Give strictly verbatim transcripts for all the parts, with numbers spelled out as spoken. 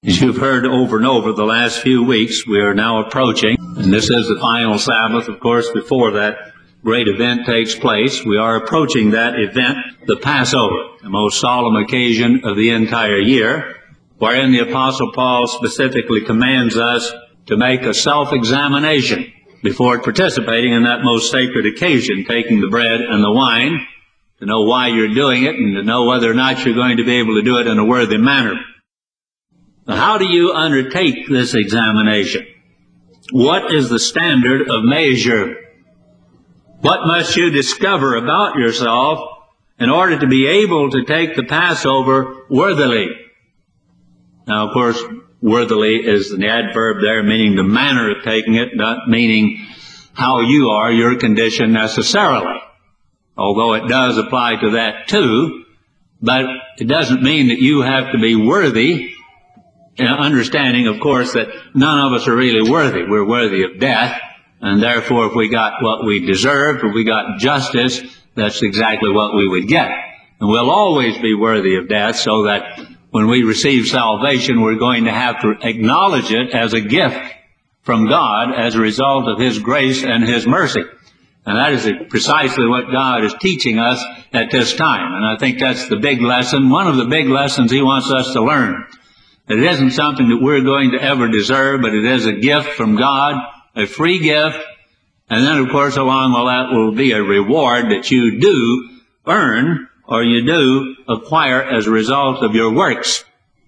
As you've heard over and over the last few weeks, we are now approaching, and this is the final Sabbath, of course, before that great event takes place. We are approaching that event, the Passover, the most solemn occasion of the entire year, wherein the Apostle Paul specifically commands us to make a self-examination before participating in that most sacred occasion, taking the bread and the wine, to know why you're doing it and to know whether or not you're going to be able to do it in a worthy manner. Now, how do you undertake this examination? What is the standard of measure? What must you discover about yourself in order to be able to take the Passover worthily? Now, of course, worthily is the adverb there, meaning the manner of taking it, not meaning how you are, your condition necessarily. Although it does apply to that too, but it doesn't mean that you have to be worthy. Understanding, of course, that none of us are really worthy. We're worthy of death, and therefore if we got what we deserved, if we got justice, that's exactly what we would get. And we'll always be worthy of death, so that when we receive salvation, we're going to have to acknowledge it as a gift from God as a result of His grace and His mercy. And that is precisely what God is teaching us at this time. And I think that's the big lesson, one of the big lessons He wants us to learn. It isn't something that we're going to ever deserve, but it is a gift from God, a free gift. And then, of course, along with that will be a reward that you do earn or you do acquire as a result of your works.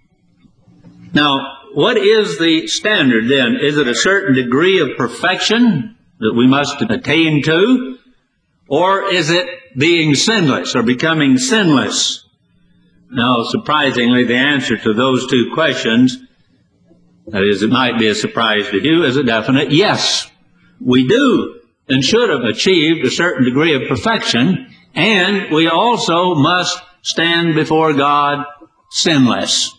Now, what is the standard then? Is it a certain degree of perfection that we must attain to? Or is it being sinless or becoming sinless? Now, surprisingly, the answer to those two questions, that is, it might be a surprise to you, is a definite yes. We do and should have achieved a certain degree of perfection, and we also must stand before God sinless.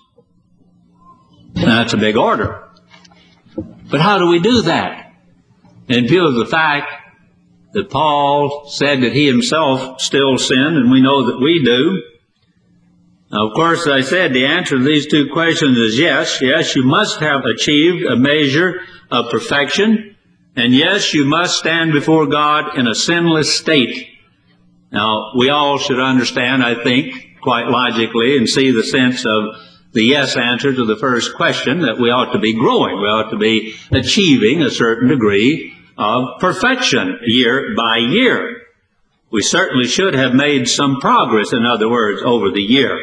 That's a big order. But how do we do that? In view of the fact that Paul said that he himself still sinned, and we know that we do. Now, of course, I said the answer to these two questions is yes. Yes, you must have achieved a measure of perfection. And yes, you must stand before God in a sinless state. Now, we all should understand, I think, quite logically, and see the sense of the yes answer to the first question, that we ought to be growing. We ought to be achieving a certain degree of perfection year by year. We certainly should have made some progress, in other words, over the year.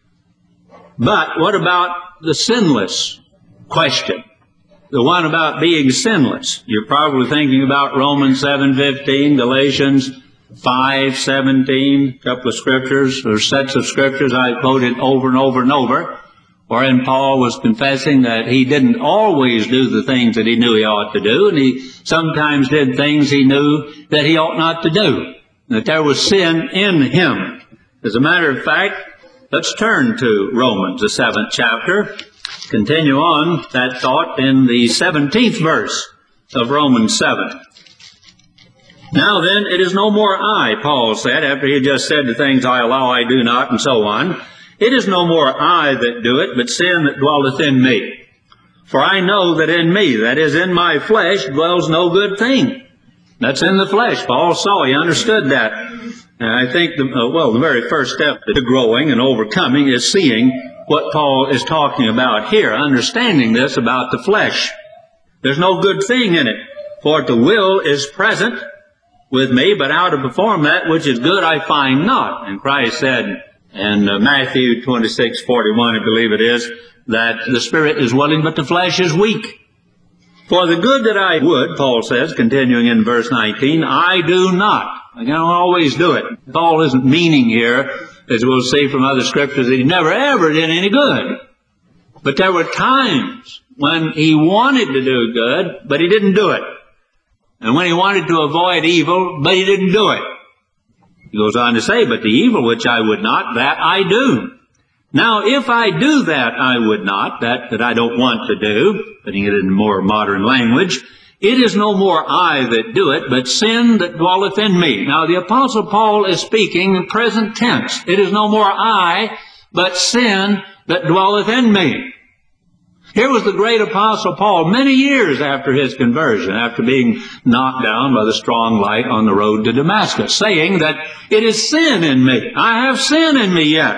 But what about the sinless question? The one about being sinless. You're probably thinking about Romans seven fifteen, Galatians five seventeen, a couple of scriptures or sets of scriptures I quoted over and over and over, wherein Paul was confessing that he didn't always do the things that he knew he ought to do, and he sometimes did things he knew that he ought not to do, that there was sin in him. As a matter of fact, let's turn to Romans, the seventh chapter. Continue on that thought in the seventeenth verse of Romans seven. Now then, it is no more I, Paul said, after he had just said the things I allow, I do not, and so on. It is no more I that do it, but sin that dwelleth in me. For I know that in me, that is, in my flesh, dwells no good thing. That's in the flesh. Paul saw, he understood that. And I think, the, uh, well, the very first step to growing and overcoming is seeing what Paul is talking about here, understanding this about the flesh. There's no good thing in it, for the will is present with me, but how to perform that which is good I find not. And Christ said in uh, Matthew twenty-six forty-one, I believe it is, that the spirit is willing, but the flesh is weak. For the good that I would, Paul says, continuing in verse nineteen, I do not. I don't always do it. Paul isn't meaning here, as we'll see from other scriptures, that he never ever did any good. But there were times when he wanted to do good, but he didn't do it. And when he wanted to avoid evil, but he didn't do it. He goes on to say, but the evil which I would not, that I do. Now, if I do that I would not, that that I don't want to do, putting it in more modern language, it is no more I that do it, but sin that dwelleth in me. Now, the Apostle Paul is speaking in present tense. It is no more I, but sin that dwelleth in me. Here was the great apostle Paul many years after his conversion, after being knocked down by the strong light on the road to Damascus, saying that it is sin in me. I have sin in me yet.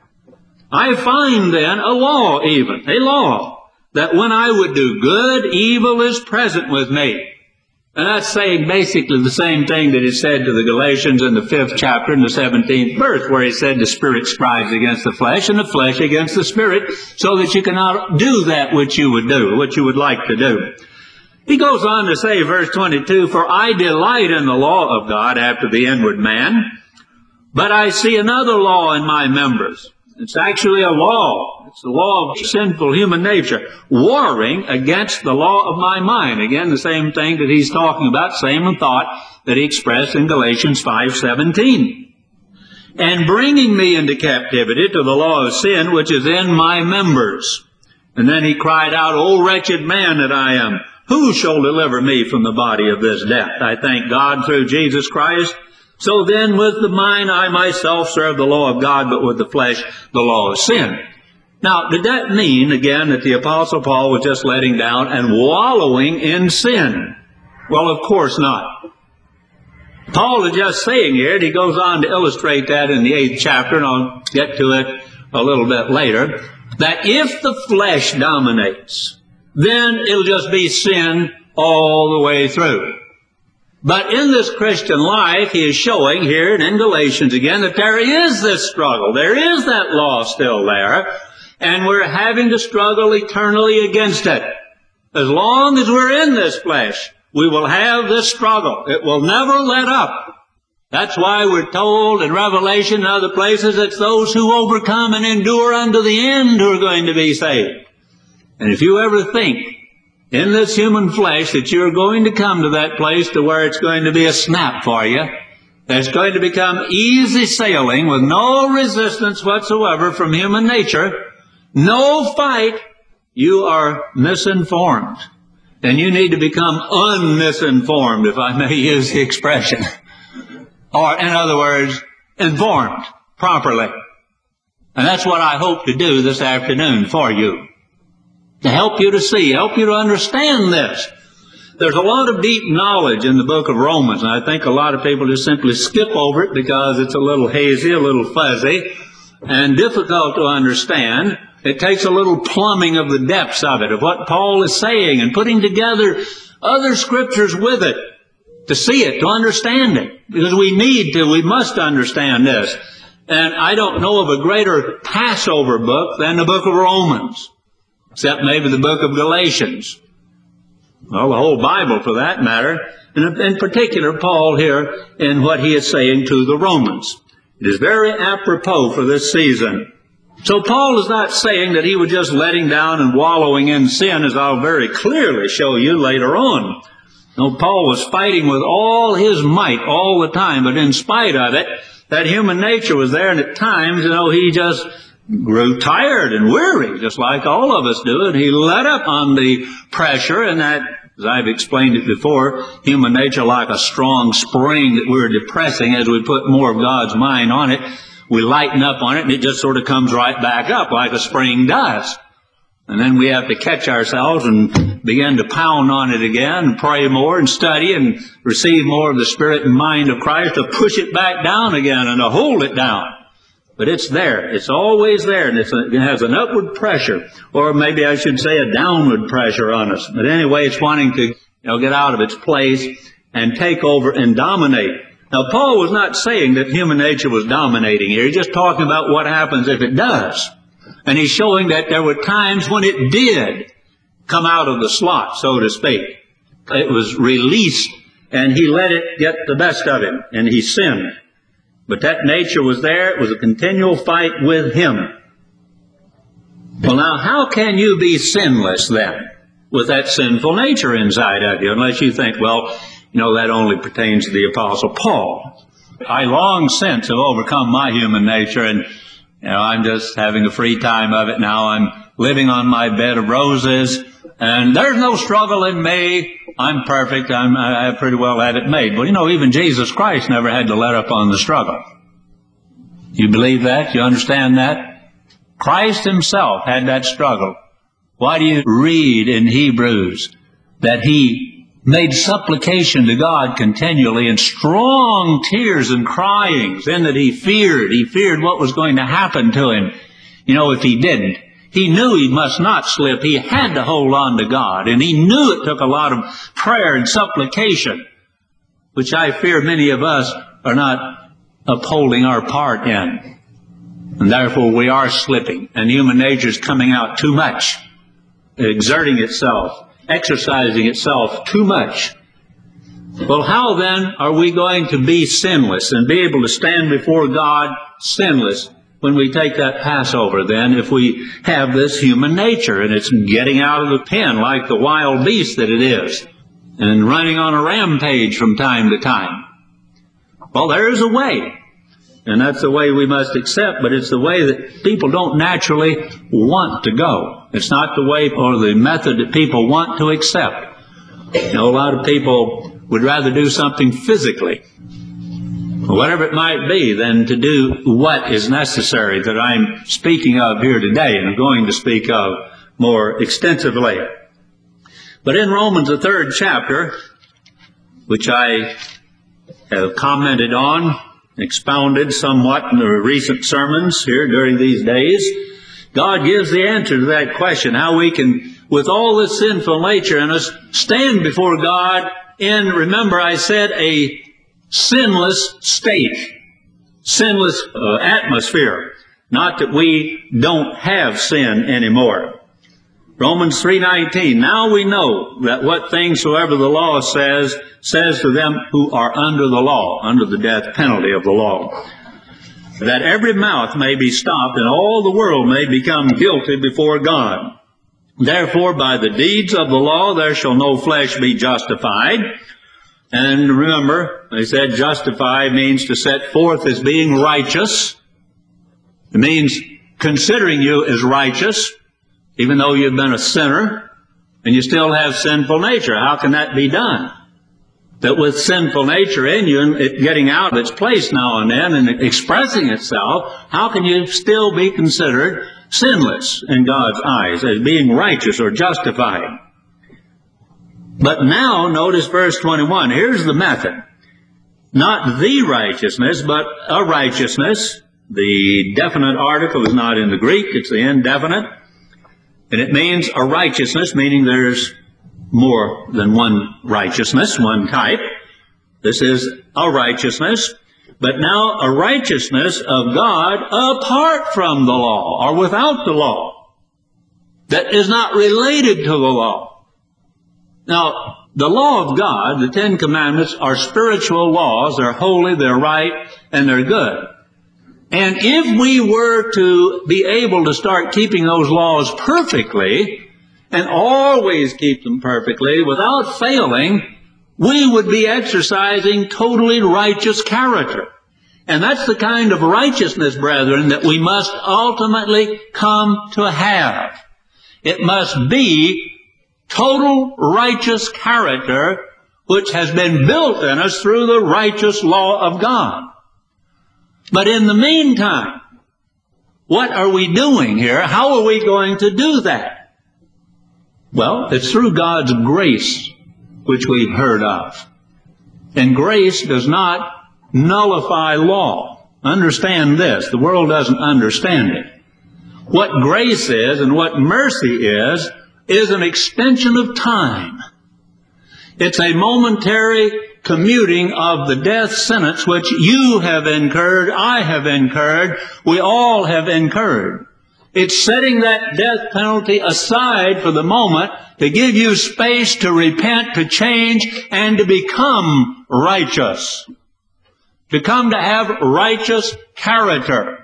I find then a law even, a law, that when I would do good, evil is present with me. And that's saying basically the same thing that he said to the Galatians in the fifth chapter in the seventeenth verse, where he said the Spirit strives against the flesh and the flesh against the Spirit, so that you cannot do that which you would do, what you would like to do. He goes on to say, verse twenty-two, for I delight in the law of God after the inward man, but I see another law in my members. It's actually a law. It's the law of sinful human nature, warring against the law of my mind. Again, the same thing that he's talking about, same thought that he expressed in Galatians five seventeen. And bringing me into captivity to the law of sin, which is in my members. And then he cried out, O wretched man that I am, who shall deliver me from the body of this death? I thank God through Jesus Christ. So then with the mind I myself serve the law of God, but with the flesh the law of sin. Now, did that mean, again, that the Apostle Paul was just letting down and wallowing in sin? Well, of course not. Paul is just saying here, and he goes on to illustrate that in the eighth chapter, and I'll get to it a little bit later, that if the flesh dominates, then it'll just be sin all the way through. But in this Christian life, he is showing here and in Galatians again that there is this struggle. There is that law still there. And we're having to struggle eternally against it. As long as we're in this flesh, we will have this struggle. It will never let up. That's why we're told in Revelation and other places, it's those who overcome and endure unto the end who are going to be saved. And if you ever think in this human flesh that you're going to come to that place to where it's going to be a snap for you, that's going to become easy sailing with no resistance whatsoever from human nature, no fight, you are misinformed. And you need to become unmisinformed, if I may use the expression. Or, in other words, informed properly. And that's what I hope to do this afternoon for you. To help you to see, help you to understand this. There's a lot of deep knowledge in the book of Romans, and I think a lot of people just simply skip over it because it's a little hazy, a little fuzzy, and difficult to understand. It takes a little plumbing of the depths of it, of what Paul is saying, and putting together other scriptures with it to see it, to understand it. Because we need to, we must understand this. And I don't know of a greater Passover book than the book of Romans, except maybe the book of Galatians. Well, the whole Bible for that matter. And in particular, Paul here in what he is saying to the Romans. It is very apropos for this season. So Paul is not saying that he was just letting down and wallowing in sin, as I'll very clearly show you later on. No, Paul was fighting with all his might all the time, but in spite of it, that human nature was there, and at times, you know, he just grew tired and weary, just like all of us do, and he let up on the pressure, and that, as I've explained it before, human nature like a strong spring that we're depressing as we put more of God's mind on it. We lighten up on it, and it just sort of comes right back up like a spring does. And then we have to catch ourselves and begin to pound on it again and pray more and study and receive more of the Spirit and mind of Christ to push it back down again and to hold it down. But it's there. It's always there, and it's a, it has an upward pressure, or maybe I should say a downward pressure on us. But anyway, it's wanting to, you know, get out of its place and take over and dominate. Now, Paul was not saying that human nature was dominating here. He's just talking about what happens if it does. And he's showing that there were times when it did come out of the slot, so to speak. It was released, and he let it get the best of him, and he sinned. But that nature was there. It was a continual fight with him. Well, now, how can you be sinless then with that sinful nature inside of you? Unless you think, well, you know, that only pertains to the Apostle Paul. I long since have overcome my human nature, and, you know, I'm just having a free time of it now. I'm living on my bed of roses, and there's no struggle in me. I'm perfect. I'm, I pretty well had it made. Well, you know, even Jesus Christ never had to let up on the struggle. You believe that? You understand that? Christ himself had that struggle. Why do you read in Hebrews that he made supplication to God continually in strong tears and cryings, and that he feared, he feared what was going to happen to him, you know, if he didn't. He knew he must not slip. He had to hold on to God, and he knew it took a lot of prayer and supplication, which I fear many of us are not upholding our part in. And therefore we are slipping, and human nature is coming out too much, exerting itself, exercising itself too much. Well, how then are we going to be sinless and be able to stand before God sinless when we take that Passover then, if we have this human nature and it's getting out of the pen like the wild beast that it is and running on a rampage from time to time? Well, there is a way, and that's the way we must accept, but it's the way that people don't naturally want to go. It's not the way or the method that people want to accept. You know, a lot of people would rather do something physically, whatever it might be, than to do what is necessary that I'm speaking of here today and I'm going to speak of more extensively. But in Romans, the third chapter, which I have commented on, expounded somewhat in the recent sermons here during these days, God gives the answer to that question, how we can, with all this sinful nature in us, stand before God in, remember I said, a sinless state, sinless uh, atmosphere. Not that we don't have sin anymore. Romans three nineteen, now we know that what things soever the law says, says to them who are under the law, under the death penalty of the law, that every mouth may be stopped and all the world may become guilty before God. Therefore, by the deeds of the law there shall no flesh be justified. And remember, they said justify means to set forth as being righteous. It means considering you as righteous, even though you've been a sinner and you still have sinful nature. How can that be done? That with sinful nature in you and it getting out of its place now and then and expressing itself, how can you still be considered sinless in God's eyes as being righteous or justified? But now, notice verse twenty-one. Here's the method. Not the righteousness, but a righteousness. The definite article is not in the Greek. It's the indefinite. And it means a righteousness, meaning there's more than one righteousness, one type. This is a righteousness. But now a righteousness of God apart from the law, or without the law, that is not related to the law. Now, the law of God, the Ten Commandments, are spiritual laws. They're holy, they're right, and they're good. And if we were to be able to start keeping those laws perfectly, and always keep them perfectly, without failing, we would be exercising totally righteous character. And that's the kind of righteousness, brethren, that we must ultimately come to have. It must be total righteous character which has been built in us through the righteous law of God. But in the meantime, what are we doing here? How are we going to do that? Well, it's through God's grace, which we've heard of. And grace does not nullify law. Understand this. The world doesn't understand it. What grace is and what mercy is, is an extension of time. It's a momentary commuting of the death sentence which you have incurred, I have incurred, we all have incurred. It's setting that death penalty aside for the moment to give you space to repent, to change, and to become righteous. To come to have righteous character.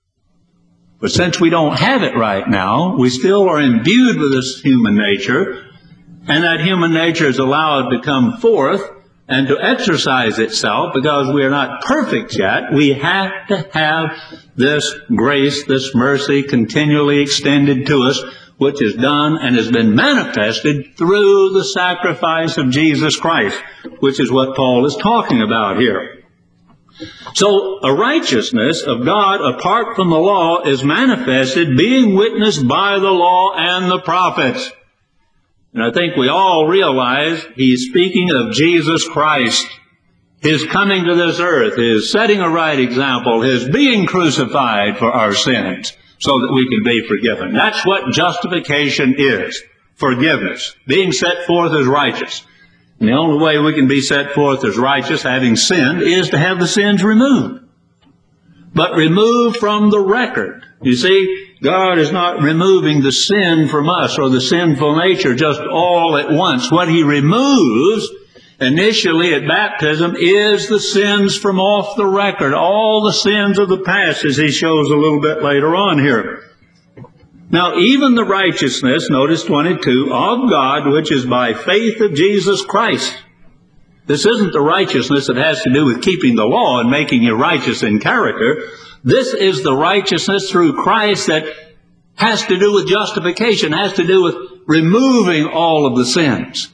But since we don't have it right now, we still are imbued with this human nature, and that human nature is allowed to come forth and to exercise itself because we are not perfect yet. We have to have this grace, this mercy continually extended to us, which is done and has been manifested through the sacrifice of Jesus Christ, which is what Paul is talking about here. So a righteousness of God apart from the law is manifested, being witnessed by the law and the prophets. And I think we all realize he's speaking of Jesus Christ, his coming to this earth, his setting a right example, his being crucified for our sins so that we can be forgiven. That's what justification is. Forgiveness. Being set forth as righteous. And the only way we can be set forth as righteous, having sinned, is to have the sins removed. But removed from the record. You see, God is not removing the sin from us or the sinful nature just all at once. What he removes initially at baptism is the sins from off the record. All the sins of the past, as he shows a little bit later on here. Now, even the righteousness, notice twenty-two, of God, which is by faith of Jesus Christ. This isn't the righteousness that has to do with keeping the law and making you righteous in character. This is the righteousness through Christ that has to do with justification, has to do with removing all of the sins.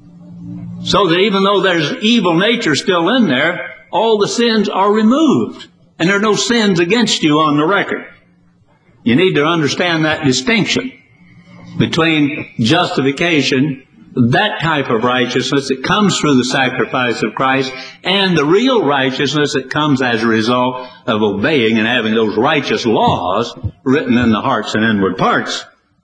So that even though there's evil nature still in there, all the sins are removed. And there are no sins against you on the record. You need to understand that distinction between justification, that type of righteousness that comes through the sacrifice of Christ, and the real righteousness that comes as a result of obeying and having those righteous laws written in the hearts and inward parts.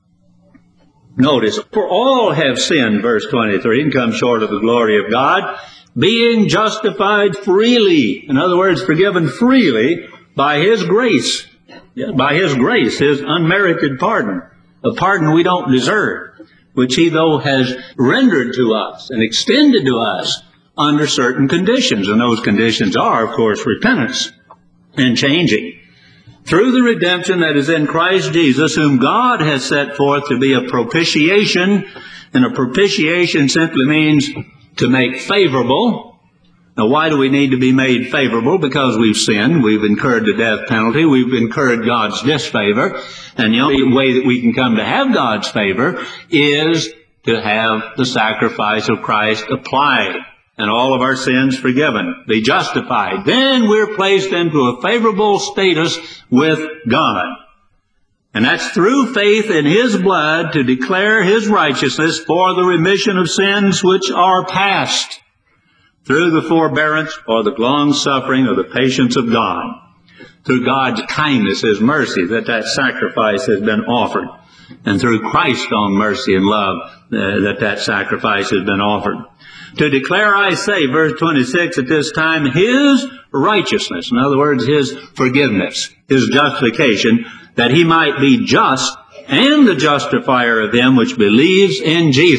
Notice, for all have sinned, verse twenty-three, and come short of the glory of God, being justified freely. In other words, forgiven freely by his grace. Yeah, by his grace, his unmerited pardon, a pardon we don't deserve, which he, though, has rendered to us and extended to us under certain conditions. And those conditions are, of course, repentance and changing. Through the redemption that is in Christ Jesus, whom God has set forth to be a propitiation, and a propitiation simply means to make favorable. Now, why do we need to be made favorable? Because we've sinned, we've incurred the death penalty, we've incurred God's disfavor, and the only way that we can come to have God's favor is to have the sacrifice of Christ applied, and all of our sins forgiven, be justified. Then we're placed into a favorable status with God. And that's through faith in his blood to declare his righteousness for the remission of sins which are past, through the forbearance or the long-suffering or the patience of God, through God's kindness, his mercy, that that sacrifice has been offered, and through Christ's own mercy and love, uh, that that sacrifice has been offered. To declare, I say, verse twenty-six, at this time, his righteousness, in other words, his forgiveness, his justification, that he might be just and the justifier of them which believes in Jesus.